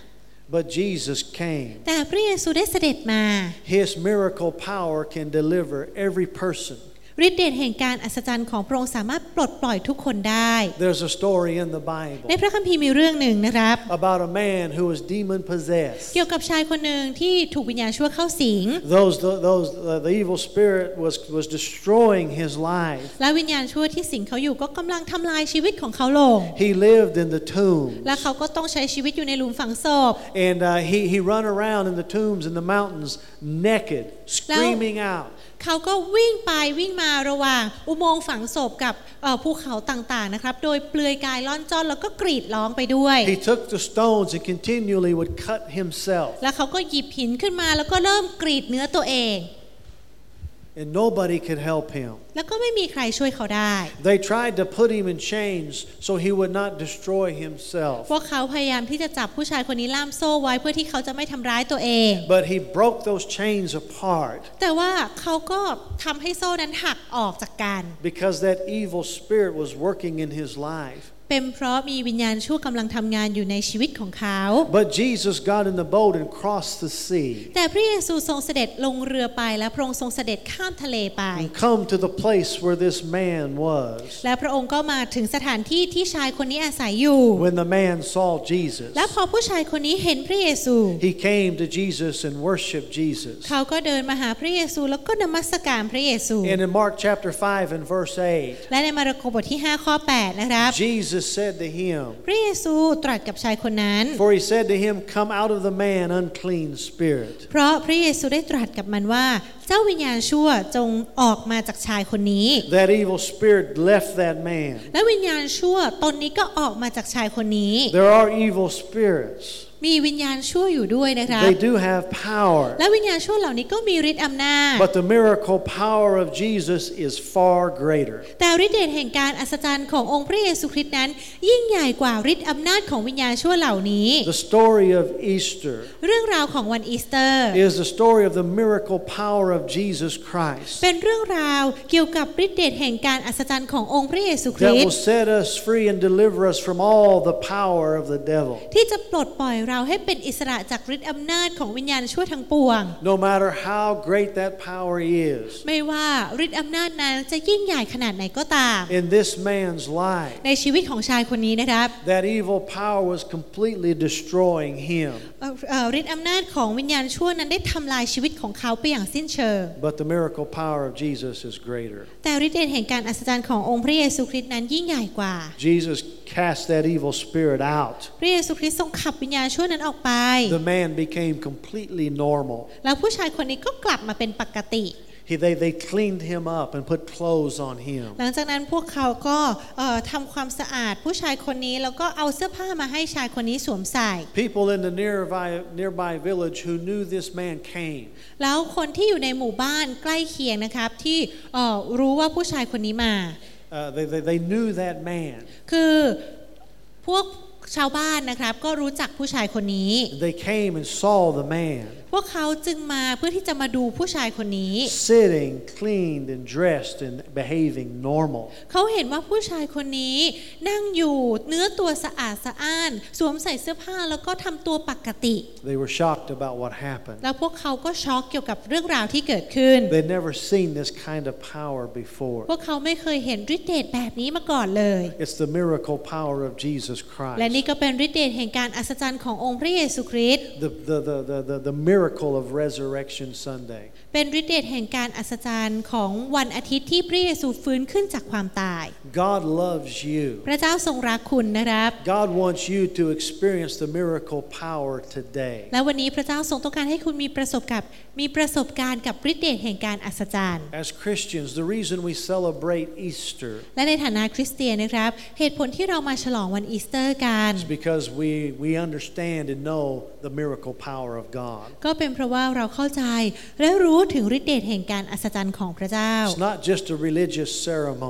But Jesus came. แต่พระเยซูได้เสด็จมา His miracle power can deliver every person. ฤทธิ์เดชแห่งการอัศจรรย์ของพระองค์สามารถปลดปล่อยทุกคนได้ There's a story in the Bible ในพระคัมภีร์มีเรื่องหนึ่งนะครับ about a man who was demon possessed. เกี่ยวกับชายคนหนึ่งที่ถูกวิญญาณชั่วเข้าสิง Those those uh, the evil spirit was was destroying his life. และวิญญาณชั่วที่สิงเขาอยู่ก็กำลังทำลายชีวิตของเขาลง He lived in the tombs. และเขาก็ต้องใช้ชีวิตอยู่ในหลุมฝังศพ And uh, he he run around in the tombs in the mountains naked, screaming out. เขาก็วิ่งไปวิ่งมาระหว่างอุโมงค์ฝังศพกับภูเขาต่างๆนะครับโดยเปลือยกายล่อนจ้อนแล้วก็กรีดร้องไปด้วย He took the stones and continually would cut himself. แล้วเขาก็หยิบหินขึ้นมาแล้วก็เริ่มกรีดเนื้อตัวเอง And nobody could help him. แล้วก็ไม่มีใครช่วยเขาได้ They tried to put him in chains so he would not destroy himself. พวกเขาพยายามที่จะจับผู้ชายคนนี้ล่ามโซ่ไว้เพื่อที่เขาจะไม่ทำร้ายตัวเอง But he broke those chains apart. แต่ว่าเขาก็ทำให้โซ่นั้นหักออกจากกัน Because that evil spirit was working in his life. เป็นเพราะมีวิญญาณชั่วกำลังทำงานอยู่ในชีวิตของเขา But Jesus got in the boat and crossed the sea. แต่พระเยซูทรงเสด็จลงเรือไปและพระองค์ทรงเสด็จข้ามทะเลไป And come to the place where this man was. และพระองค์ก็มาถึงสถานที่ที่ชายคนนี้อาศัยอยู่ When the man saw Jesus, และพอผู้ชายคนนี้เห็นพระเยซู he came to Jesus and worshiped Jesus. เขาก็เดินมาหาพระเยซูแล้วก็นมัสการพระเยซู And in Mark chapter five and verse eight, และในมาระโกบทที่ห้าข้อแปดนะครับ Jesus said to him, พระเยซูตรัสกับชายคนนั้น for he said to him, come out of the man, unclean spirit. เพราะพระเยซูได้ตรัสกับมันว่าเจ้าวิญญาณชั่วจงออกมาจากชายคนนี้ That evil spirit left that man. และวิญญาณชั่วตนนี้ก็ออกมาจากชายคนนี้ There are evil spirits. มีวิญญาณชั่วอยู่ด้วยนะครับ They do have power. และวิญญาณชั่วเหล่านี้ก็มีฤทธิ์อำนาจ But the miracle power of Jesus is far greater. แต่ฤทธิ์เดชแห่งการอัศจรรย์ขององค์พระเยซูคริสต์นั้นยิ่งใหญ่กว่าฤทธิ์อำนาจของวิญญาณชั่วเหล่านี้ The story of Easter เรื่องราวของวันอีสเตอร์ is the story of the miracle power of Jesus Christ เป็นเรื่องราวเกี่ยวกับฤทธิ์เดชแห่งการอัศจรรย์ขององค์พระเยซูค that ริส will ต์ set us free and deliver us from all the power of the devil. ที่จะปลดปล่อยเราให้เป็นอิสระจากฤทธิ์อำนาจของวิญญาณชั่วทั้งปวง No matter how great that power is. ไม่ว่าฤทธิ์อำนาจนั้นจะยิ่งใหญ่ขนาดไหนก็ตาม In this man's life, ในชีวิตของชายคนนี้นะครับ that evil power was completely destroying him. เอ่อเอ่อฤทธิ์อำนาจของวิญญาณชั่วนั้นได้ทำลายชีวิตของเขาไปอย่างสิ้นเชิง But the miracle power of Jesus is greater. แต่ฤทธิ์เดชแห่งการอัศจรรย์ขององค์พระเยซูคริสต์นั้นยิ่งใหญ่กว่า Jesus cast that evil spirit out. พระเยซูคริสต์ทรงขับวิญญาณชั่วนั้นออกไป The man became completely normal. แล้วผู้ชายคนนี้ก็กลับมาเป็นปกติ He, they, they cleaned him up and put clothes on him. หลังจากนั้นพวกเขาก็เอ่อทำความสะอาดผู้ชายคนนี้แล้วก็เอาเสื้อผ้ามาให้ชายคนนี้สวมใส่ People in the nearby, nearby village who knew this man came. แล้วคนที่อยู่ในหมู่บ้านใกล้เคียงนะครับที่เอ่อรู้ว่าผู้ชายคนนี้มา Uh, they, they, they knew that man. คือพวกชาวบ้านนะครับก็รู้จักผู้ชายคนนี้ They came and saw the man พวกเขาจึงมาเพื่อที่จะมาดูผู้ชายคนนี้ sitting, cleaned and dressed and behaving normal. เขาเห็นว่าผู้ชายคนนี้นั่งอยู่เนื้อตัวสะอาดสะอ้านสวมใส่เสื้อผ้าแล้วก็ทำตัวปกติ They were shocked about what happened. แล้วพวกเขาก็ช็อกเกี่ยวกับเรื่องราวที่เกิดขึ้น They'd never seen this kind of power before. พวกเขาไม่เคยเห็นฤทธิ์เดชแบบนี้มาก่อนเลย It's the miracle power of Jesus และ Christ. นี่ก็เป็นฤทธิ์เดชแห่งการอัศจรรย์ขององค์พระเยซูคริสต์ The, the, the, the, the, the miracle of Resurrection Sunday. เป็นฤทธิ์เดชแห่งการอัศจรรย์ของวันอาทิตย์ที่พระเยซูฟื้นขึ้นจากความตาย God loves you. พระเจ้าทรงรักคุณนะครับ God wants you to experience the miracle power today. และวันนี้พระเจ้าทรงต้องการให้คุณมีประสบกับมีประสบการณ์กับฤทธิ์เดชแห่งการอัศจรรย์ As Christians, the reason we celebrate Easter และในฐานะคริสเตียนนะครับเหตุผลที่เรามาฉลองวันอีสเตอร์กัน is because we, we understand and know the miracle power of God. ก็เป็นเพราะว่าเราเข้าใจและรู้ถึงฤทธิ์เดชแห่งการอัศจรรย์ของพระเจ้า It's not just a religious ceremony.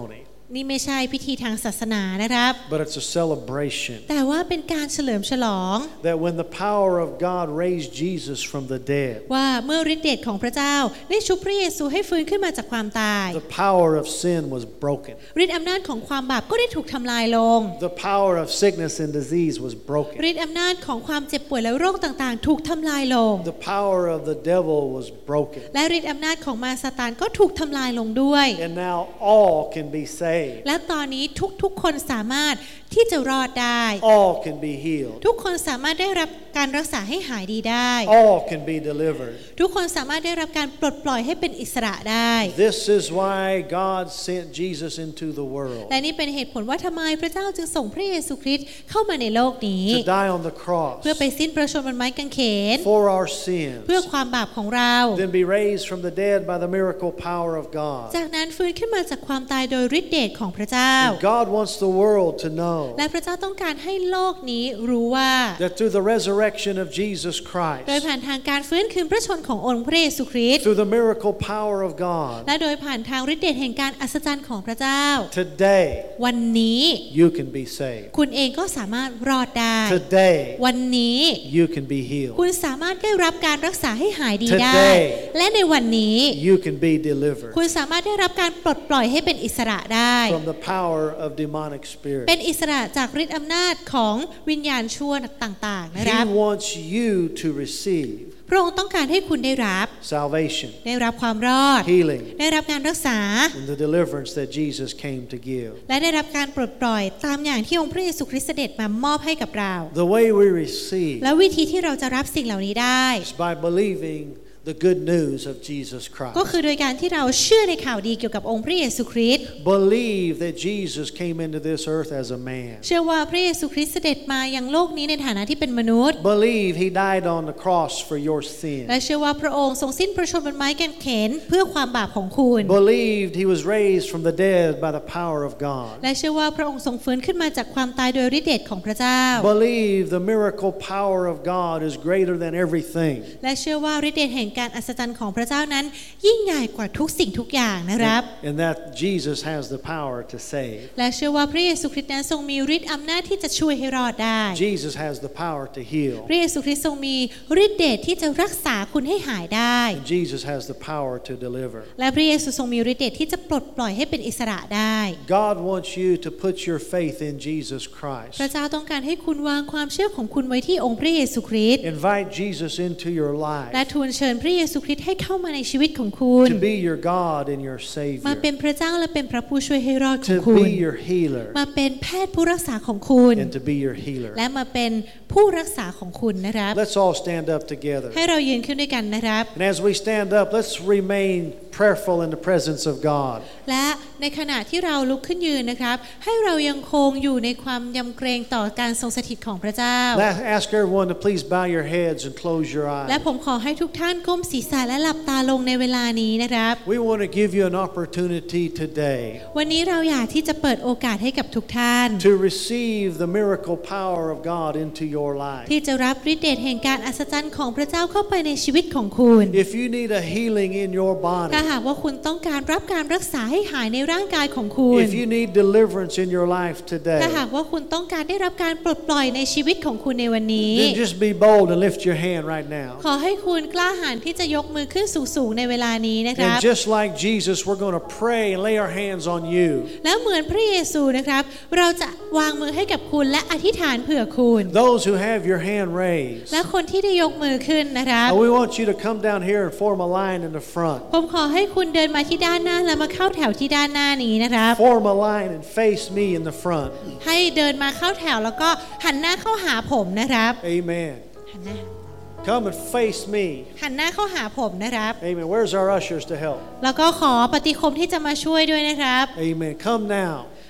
นี่ไม่ใช่พิธีทางศาสนานะครับ but it's a celebration แต่ว่าเป็นการเฉลิมฉลอง that when the power of God raised Jesus from the dead ว่าเมื่อฤทธิ์เดชของพระเจ้าได้ชุบพระเยซูให้ฟื้นขึ้นมาจากความตาย the power of sin was broken ฤทธิ์อำนาจของความบาปก็ได้ถูกทำลายลง the power of sickness and disease was broken ฤทธิ์อำนาจของความเจ็บป่วยและโรคต่างๆถูกทำลายลง the power of the devil was broken และฤทธิ์อำนาจของมารซาตานก็ถูกทำลายลงด้วย and now all can be saved และตอนนี้ทุกๆคนสามารถที่จะรอดได้ all can be healed ทุกคนสามารถได้รับการรักษาให้หายดีได้ all can be delivered ทุกคนสามารถได้รับการปลดปล่อยให้เป็นอิสระได้ this is why God sent Jesus into the world และนี่เป็นเหตุผลว่าทำไมพระเจ้าจึงส่งพระเยซูคริสต์เข้ามาในโลกนี้ to die on the cross เพื่อไปสิ้นพระชนม์บนไม้กางเขน for our sins เพื่อความบาปของเรา then be raised from the dead by the miracle power of God จากนั้นฟื้นขึ้นมาจากความตายโดยฤทธิ์เดชของพระเจ้า and God wants the world to know และพระเจ้าต้องการให้โลกนี้รู้ว่า that through the resurrection of Jesus Christ โดยผ่านทางการฟื้นคืนพระชนขององค์พระเยซูคริสต์ through the miracle power of God และโดยผ่านทางฤทธิ์เดชแห่งการอัศจรรย์ของพระเจ้า today วันนี้ you can be saved คุณเองก็สามารถรอดได้ today วันนี้ you can be healed คุณสามารถได้รับการรักษาให้หายดีได้ today และในวันนี้ you can be delivered คุณสามารถได้รับการปลดปล่อยให้เป็นอิสระได้ from the power of demonic spirits เป็นอิสระจากฤทธิ์อำนาจของวิญญาณชั่วต่างๆนะครับ He wants you to receive พระองค์ต้องการให้คุณได้รับ salvation ได้รับความรอด healing ได้รับการรักษา and the deliverance that Jesus came to give และได้รับการปลดปล่อยตามอย่างที่องค์พระเยซูคริสต์เสด็จมามอบให้กับเรา the way we receive และวิธีที่เราจะรับสิ่งเหล่านี้ได้ is by believing the good news of Jesus Christ ก็คือโดยการที่เราเชื่อในข่าวดีเกี่ยวกับองค์พระเยซูคริสต์ believe that Jesus came into this earth as a man เชื่อว่าพระเยซูคริสต์เสด็จมายังโลกนี้ในฐานะที่เป็นมนุษย์ believe he died on the cross for your sin และเชื่อว่าพระองค์ทรงสิ้นพระชนม์บนไม้กางเขนเพื่อความบาปของคุณ believed he was raised from the dead by the power of God และเชื่อว่าพระองค์ทรงฟื้นขึ้นมาจากความตายโดยฤทธิ์เดชของพระเจ้า believe the miracle power of God is greater than everything และเชื่อว่าฤทธิ์เดชแห่งการอัศจรรย์ของพระเจ้านั้นยิ่งใหญ่กว่าทุกสิ่งทุกอย่างนะครับ and that Jesus has the power to save และเชื่อว่าพระเยซูคริสต์นั้นทรงมีฤทธิ์อำนาจที่จะช่วยให้รอดได้ Jesus has the power to heal พระเยซูคริสต์ทรงมีฤทธิ์เดชที่จะรักษาคุณให้หายได้ and Jesus has the power to deliver และพระเยซูทรงมีฤทธิ์เดชที่จะปลดปล่อยให้เป็นอิสระได้ God wants you to put your faith in Jesus Christ พระเจ้าต้องการให้คุณวางความเชื่อของคุณไว้ที่องค์พระเยซูคริสต์ invite Jesus into your life และทูลเชิญพระเยซูคริสต์ให้เข้ามาในชีวิตของคุณ to be your God and your มา Savior เป็นพระเจ้าและเป็นพระผู้ช่วยให้รอดของ to คุณ be your healer มาเป็นแพทย์ผู้รักษาของคุณ and to be your healer และมาเป็นผู้รักษาของคุณนะครับ let's all stand up together ให้เรายืนขึ้นด้วยกันนะครับ and as we stand up let's remain prayerful in the presence of God และในขณะที่เราลุกขึ้นยืนนะครับให้เรายังคงอยู่ในความยำเกรงต่อการทรงสถิตของพระเจ้า Let's ask everyone to please bow your heads and close your และ eyes ผมขอให้ทุกท่านก้มศีรษะและหลับตาลงในเวลานี้นะครับ we want to give you an opportunity today วันนี้เราอยากที่จะเปิดโอกาสให้กับทุกท่าน to receive the miracle power of God into your life ที่จะรับฤทธิ์เดชแห่งการอัศจรรย์ของพระเจ้าเข้าไปในชีวิตของคุณ if you need a healing in your body ถ้าหากว่าคุณต้องการรับการรักษาให้หายในร่างกายของคุณ if you need deliverance in your life ถ้า today หากว่าคุณต้องการได้รับการปลดปล่อยในชีวิตของคุณในวันนี้ then just be bold and lift your hand right now ขอให้คุณกล้าหาญที่จะยกมือขึ้นสูงๆในเวลานี้นะครับ and just like Jesus we're going to pray and lay our hands on you แล้วเหมือนพระเยซูนะครับเราจะวางมือให้กับคุณและอธิษฐานเผื่อคุณ those who have your hand raised และคนที่ได้ยกมือขึ้นนะครับ we want you to come down here and form a line in the front ผมขอให้คุณเดินมาที่ด้านหน้าและมาเข้าแถวที่ด้านหน้านี้นะครับ form a line and face me in the front ให้เดินมาเข้าแถวแล้วก็หันหน้าเข้าหาผมนะครับ amen หันหน้า come and face me หันหน้าเข้าหาผมนะครับ amen where's our ushers to help แล้วก็ขอปฏิคมที่จะมาช่วยด้วยนะครับ amen come now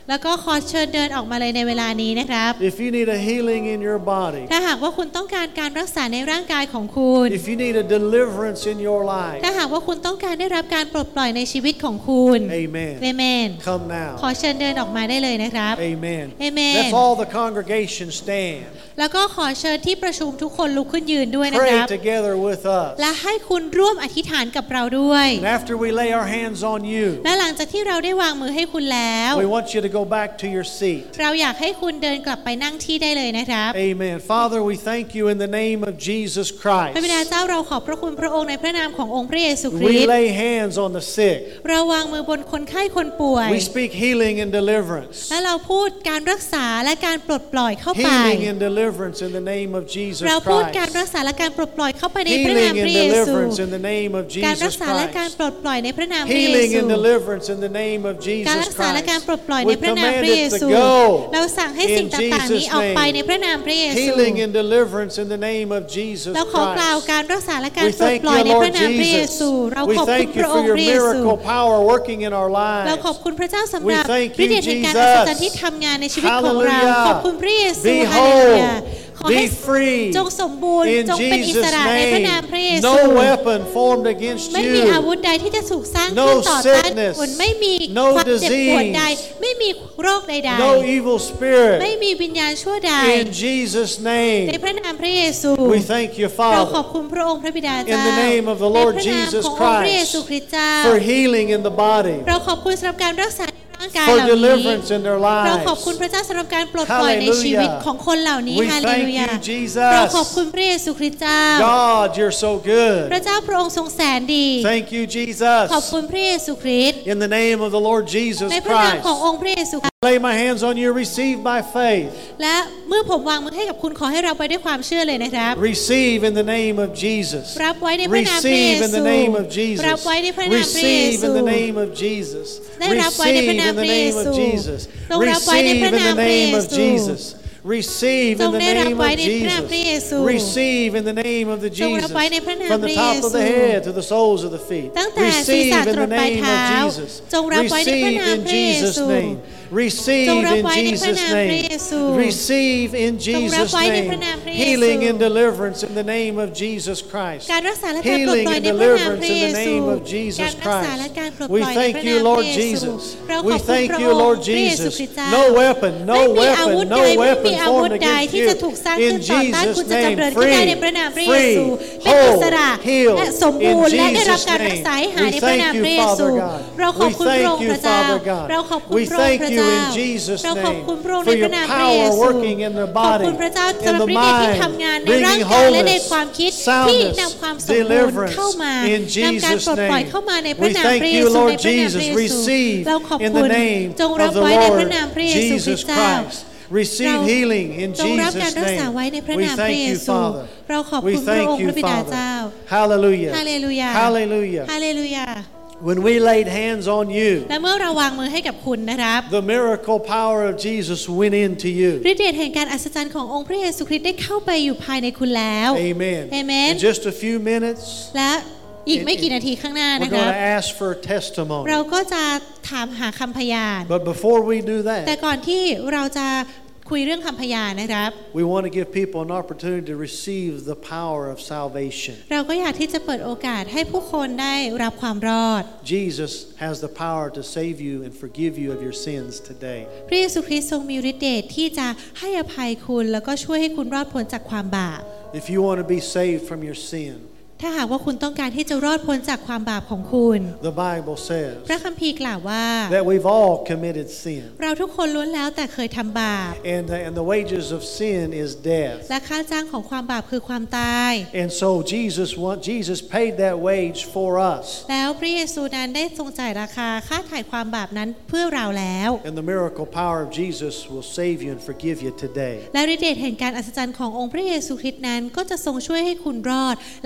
แล้วก็ขอเชิญเดินออกมาเลยในเวลานี้นะครับ If you need a healing in your body, ถ้าหากว่าคุณต้องการการรักษาในร่างกายของคุณ if you need a deliverance in your life, ถ้าหากว่าคุณต้องการได้รับการปลดปล่อยในชีวิตของคุณ Amen. เอเมน Come now. ขอเชิญเดินออกมาได้เลยนะครับ Amen. Amen. Let's all the congregation stand. แล้วก็ขอเชิญที่ประชุมทุกคนลุกขึ้นยืนด้วยนะค Pray รับ together with us. และให้คุณร่วมอธิษฐานกับเราด้วย And after we lay our hands on you, และหลังจากที่เราได้วางมือให้คุณแล้ว we want you to go back to your seat. เราอยากให้คุณเดินกลับไปนั่งที่ได้เลยนะครับ Amen. Father, we thank you in the name of Jesus พระบิ Christ. ดาเจ้าเราขอบพระคุณพระองค์ในพระนามขององค์พระเยซูคริ We สต์ lay hands on the sick. เราวางมือบนคนไข้คนป่วย We speak healing and deliverance. และเราพูดการรักษาและการปลดปล่อยเข้าไป Healing and deliverance in the name of Jesus เราพูดการรัก Christ. ษาและการปลดปล่อยเข้าไปในพระนาม Healing พ and ระเยซู deliverance in the name of การรัก Jesus ษาและการ Christ. ปลดปล่อยในพระนามพระเย Healing ซู and deliverance in the name of การ Jesus รักษาและการปลด Christ. ปล่อยใน We พระนาม command พระเย it ซู to go เราสั่งให้สิ่ง in ต่างๆนี้ Jesus' ออกไปใน name. พระนามพระเยซู Healing and deliverance in the name of Jesus เราขอกล่าว Christ. การรักษาและการ We ปลด thank ปล่อย you, ในพ Lord ระนามพระเย Jesus. ซูเรา We ขอบคุณ thank พ you ระอ for งค์ your พระเยซู miracle power working in our เราขอบ lives. คุณพระเจ้าสำหรับ We thank you, ฤทธิ์แห่งการอัศจรรย์ที่ทำงานในชีวิตของเรา Hallelujah. ขอบคุณพระเยซู Be ฮาเลลูยา whole. ขอให้ Be free จงสมบูรณ์ in จงเป็นอิส Jesus' ระในพระนาม name. พระเยซู No weapon formed against ไม่มีอาวุ you. ธใดที่จะถูกสร้าง No ขึ้นต่อต้าน sickness. คุณไม่มี No ความเจ็บปวดใด disease. ไม่มีโรคใด No evil ๆ spirit. ไม่มีวิญญาณชั่วใด In Jesus' ใน name. พระนามพระเยซู We thank you, เราขอบ Father, คุณพระองค์พระบิดา in เจ้า the name of the ใน Lord พระนาม Jesus ขององค์พระเย Christ, ซูคริสต์เจ้า for healing in the body, เราขอบคุณสำหรับการรักษาในร่างกาย for เหล่านี้ deliverance in their เราขอบ lives. คุณพระเจ้าสำหรับการปลดปล่อยในชีวิตของคนเหล่านี้ We ฮาเล thank ลูยา you, Jesus. เราขอบคุณพระเยซูคริสต์เจ้า God, you're so พระ good. เจ้าพระองค์ทรงแสนดี Thank you, ขอบ Jesus. คุณพระเยซูคริสต์ In the name of the Lord Jesus ในพระนาม Christ, ขององค์พระเยซู lay my hands on you, receive by faith. และเมื่อผมวางมือให้กับคุณขอให้เราไปด้วยความเชื่อเลยนะครับ Receive in the name of Jesus. รับไว้ในพระนามพระเย Receive in ซู the name of Jesus. รับไว้ในพระนามพระเย Receive ซู in the name of Jesus. ได้รับไว้ในพระ Receive นาม in พ the ระเย name ซู of Jesus. ทรงรับไว้ใน Receive พระ in นาม the พระเย name of ซู Jesus. Receive ทร in ง the ได้รับ name ไว้ of ในพระนามพระเย Jesus. ซู Receive in the name of the ทรงรับ Jesus. ไว้ในพระนาม From พ the ระเย top of ซู the head to the soles of the feet. ตั้งแต่ศีรษะ Receive ต in ร the งปลาย name เท้า of Jesus. จงรับไว้ในพระ Receive นาม in พระเย Jesus' ซู name. Receive จงรับ in ไว้ในพระ Jesus' นามพระ name. เยซู Receive in จงรับ Jesus' ไว้ในพระ name. นามพระเยซู Healing and deliverance in the name of Jesus Christ. การรักษาและการปลด Healing ปล่อย and ในพระนามพ deliverance ระเย in the ซู name of การ Jesus รักษาและการปล Christ. ดป We ล่อยใน thank พระ you, นามพระ Lord เยซู Jesus. เราข We อบคุณ thank พระ you, องค์ Lord พระเยซู Jesus. คริสต์เจ้า No weapon, ไม่ no มีอาวุธ weapon, ใด no ไม่มี weapon อาวุธ formed ใด against ที่ you. จะถูกสร้างขึ้ In นต่อต้านคุณ Jesus' จะ name, จำเริญขึ้นได้ใน free, พระนามพระเยซู free, เป็นอิสระ whole, healed. และสม In บูรณ์และได้รับ Jesus' การรักษาให้ name, หายใน we พระนาม thank พระ you, เยซู Father God. เราขอบ We คุณพระอง thank ค์ you, พระเจ้า Father God. เราขอบคุณ We พระองค์ thank พระ you เจ้า in Jesus' เราขอบ name คุณพระองค์ for ในพ your ระนามพระเย power ซู working in the ขอบ body, คุณพระเจ้า in สำหรับ the ฤทธิ์ที่ mind, ทำงานในร่าง bringing กายและใน wholeness, ความคิดที่ soundness, นำความสมบูรณ์ deliverance เข้ามา in นำการ Jesus' ปลดปล่อย name. เข้ามาในพระ We นาม thank พระเย you, ซู Lord ในพระนามพ Jesus. ระเยซู Receive เราขอบ in คุ the ณ name จงรับ of the ไว้ในพ Lord ระนามพระเยซูคริส Jesus ต์เจ้า Christ. Receive healing in จงรับการ Jesus' รักษาไว้ใน name. พระ We นามพระ thank เย you, ซู Father. เราขอบ We คุณพระอง thank ค์ you, พระบิดาเจ้า Father. Hallelujah. ฮาเลลูยา Hallelujah. ฮาเลลูยา When we laid hands on you, และเมื่อเราวางมือให้กับคุณนะครับ the miracle power of Jesus went into you. ฤทธิ์เดชแห่งการอัศจรรย์ขององค์พระเยซูคริสต์ได้เข้าไปอยู่ภายในคุณแล้ว Amen. Amen. In just a few minutes, และอีกไม่กี่นาทีข้างหน้า we're นะครั going บ to ask for a testimony. เราก็จะถามหาคำพยาน But before we do แต่ that, ก่อนที่เราจะคุยเรื่องคำพยานนะครับ we want to give people an opportunity to receive the power of salvation. เราก็อยากที่จะเปิดโอกาสให้ผู้คนได้รับความรอด Jesus has the power to save you and forgive you of your sins today. พระเยซูคริสต์ทรงมีฤทธิ์เดชที่จะให้อภัยคุณแล้วก็ช่วยให้คุณรอดพ้นจากความบาป If you want to be saved from your sin, ถ้าหากว่าคุณต้องการที่จะรอดพ้นจากความบาปของคุณ the Bible พระ says คัมภีร์กล่าวว่า that we've all committed sin. เราทุกคนล้วนแล้วแต่เคยทำบาป And the, and the wages of sin is death. และค่าจ้างของความบาปคือความตาย And so Jesus want, Jesus paid that wage for us. แล้วพระเยซูนั้นได้ทรงจ่ายราคาค่าไถ่ความบาปนั้นเพื่อเราแล้ว And the miracle power of Jesus will save you and forgive you today. และฤทธิ์เดชแห่งการอัศจรรย์ขององค์พระเยซูคริสต์นั้นก็จะทรงช่วยให้คุณรอดและให้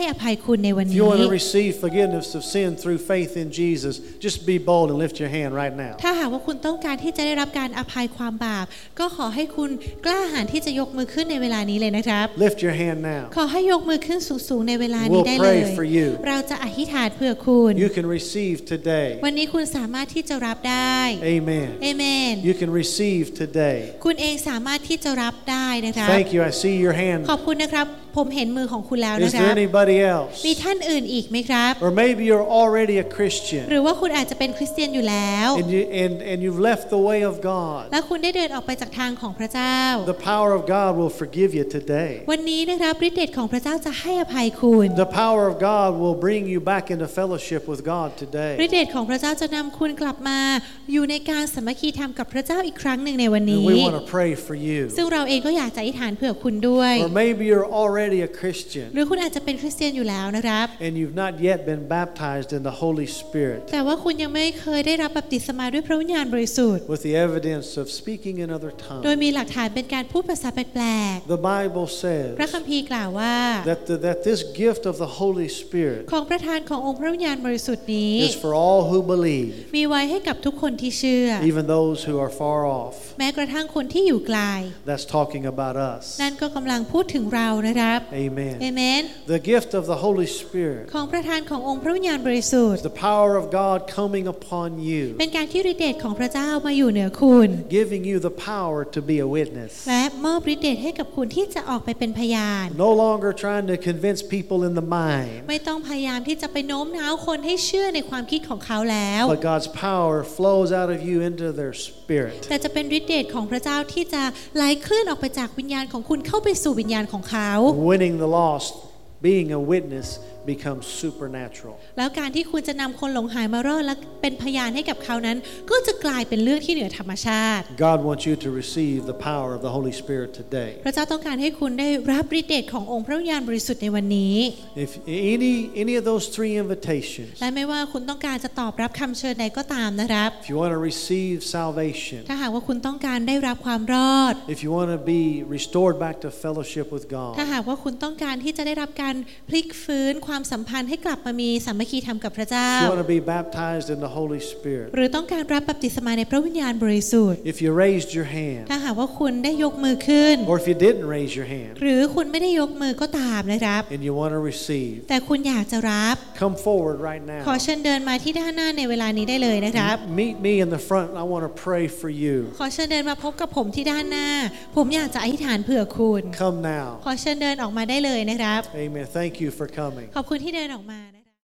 อภัยคุณในวัน If นี้ you want to receive forgiveness of sin through faith in Jesus, just be bold and lift your hand right now. ถ้าหากว่าคุณต้องการที่จะได้รับการอภัยความบาปก็ขอให้คุณกล้าหาญที่จะยกมือขึ้นในเวลานี้เลยนะครับ Lift your hand now. ขอให้ยกมือขึ้นสูงๆในเวลานี้ We'll ได้เลย pray for you. เราจะอธิษฐานเพื่อคุณ You can receive today. วันนี้คุณสามารถที่จะรับได้ Amen. เอเมน You can receive today. คุณเองสามารถที่จะรับได้นะครับ Thank you. I see your hand. ขอบคุณนะครับผมเห็นมือของคุณแล้ว Is นะค there รับ anybody else? มีท่านอื่นอีกไหมครับ Or maybe you're already a Christian หรือว่าคุณอาจจะเป็นคริสเตียนอยู่แล้ว and, you, and, and you've left the way of God. และคุณได้เดินออกไปจากทางของพระเจ้า The power of God will forgive you today. วันนี้นะครับฤทธิ์เดชของพระเจ้าจะให้อภัยคุณ The power of God will bring you back into fellowship with God today. ฤทธิ์เดชของพระเจ้าจะนำคุณกลับมาอยู่ในการสามัคคีธรรมกับพระเจ้าอีกครั้งหนึ่งในวัน And นี้ we want to pray for you. ซึ่งเราเองก็อยากจะอธิษฐานเผื่อคุณด้วย Or maybe you're already a Christian หรือคุณอาจจะเป็นคริสเตียนอยู่แล้วนะครับ and you've not yet been baptized in the Holy Spirit แต่ว่าคุณยังไม่เคยได้รับบัพติศมาด้วยพระวิญญาณบริสุทธิ์ with the evidence of speaking in other โดย tongues. มีหลักฐานเป็นการพูดภาษาแปลก The Bible ๆพระ says คัมภีร์กล่าวว่า that, the, that this gift of the Holy Spirit ของประทานขององค์พระวิญญาณบริสุทธิ์นี้ is for all who believe, มีไว้ให้กับทุกคนที่เชื่อ even those who are far off. แม้กระทั่งคนที่อยู่ไกล That's talking about us. นั่นก็กำลังพูดถึงเรานะครับ Amen. เอเมน The gift of the Holy Spirit ของประทานขององค์พระวิญญาณบริสุทธิ์ is the power of God coming upon you, เป็นการที่ฤทธิ์เดชของพระเจ้ามาอยู่เหนือคุณ giving you the power to be a witness. และมอบฤทธิ์เดชให้กับคุณที่จะออกไปเป็นพยาน No longer trying to convince people in the mind, ไม่ต้องพยายามที่จะไปโน้มน้าวคนให้เชื่อในความคิดของเขาแล้ว but God's power flows out of you into their spirit. แต่จะเป็นฤทธิ์เดชของพระเจ้าที่จะไหลเคลื่อนออกไปจากวิญญาณของคุณเข้าไปสู่วิญญาณของเขา Winning the lost, being a witness, becomes supernatural. แล้วการที่คุณจะนำคนหลงหายมารอดและเป็นพยานให้กับเขานั้นก็จะกลายเป็นเรื่องที่เหนือธรรมชาติ God wants you to receive the power of the Holy Spirit today. พระเจ้าต้องการให้คุณได้รับฤทธิ์เดชขององค์พระวิญญาณบริสุทธิ์ในวันนี้ If any any of those three invitations, และไม่ว่าคุณต้องการจะตอบรับคำเชิญใดก็ตามนะครับ if you want to receive salvation, ถ้าหากว่าคุณต้องการได้รับความรอด if you want to be restored back to fellowship with ถ้า God, หากว่าคุณต้องการที่จะได้รับการพลิกฟื้นความสัมพันธ์ให้กลับมามีสามัคคีธรรมกับพระเจ้า if you want to be baptized in the Holy Spirit, หรือต้องการรับบัพติศมาในพระวิญญาณบริสุทธิ์ if you raised your hand, ถ้าหากว่าคุณได้ยกมือขึ้น or if you didn't raise your hand หรือคุณไม่ได้ยกมือก็ตามนะครับ and you want to receive, แต่คุณอยากจะรับ come forward right ขอ now. เชิญเดินมาที่ด้านหน้าในเวลานี้ได้เลยนะครับ Meet me in the front. I want to pray for you. ขอเชิญเดินมาพบกับผมที่ด้านหน้า ผมอยากจะอธิษฐานเผื่อคุณ Come now. ขอเชิญเดินออกมาได้เลยนะครับ Amen. Thank you for coming. ขอบคุณที่เดินออกมา